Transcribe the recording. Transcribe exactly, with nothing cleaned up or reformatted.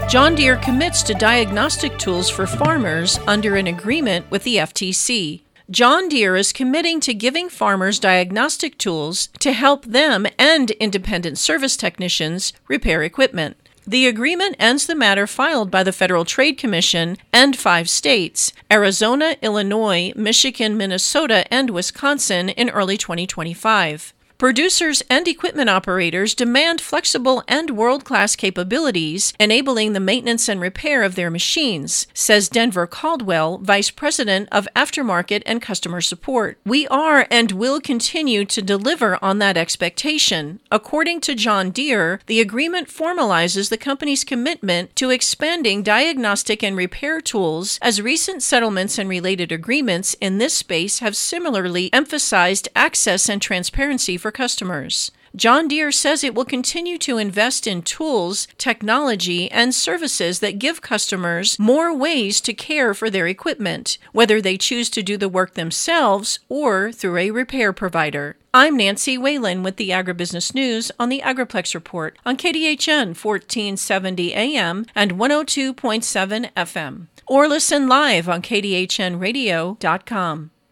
John Deere commits to diagnostic tools for farmers under an agreement with the F T C. John Deere is committing to giving farmers diagnostic tools to help them and independent service technicians repair equipment. The agreement ends the matter filed by the Federal Trade Commission and five states, Arizona, Illinois, Michigan, Minnesota, and Wisconsin, in early twenty twenty-five. Producers and equipment operators demand flexible and world-class capabilities, enabling the maintenance and repair of their machines, says Denver Caldwell, Vice President of Aftermarket and Customer Support. We are and will continue to deliver on that expectation. According to John Deere, the agreement formalizes the company's commitment to expanding diagnostic and repair tools, as recent settlements and related agreements in this space have similarly emphasized access and transparency for customers. John Deere says it will continue to invest in tools, technology, and services that give customers more ways to care for their equipment, whether they choose to do the work themselves or through a repair provider. I'm Nancy Whalen with the Agribusiness News on the Agriplex Report on K D H N fourteen seventy A M and one oh two point seven F M. Or listen live on K D H N radio dot com.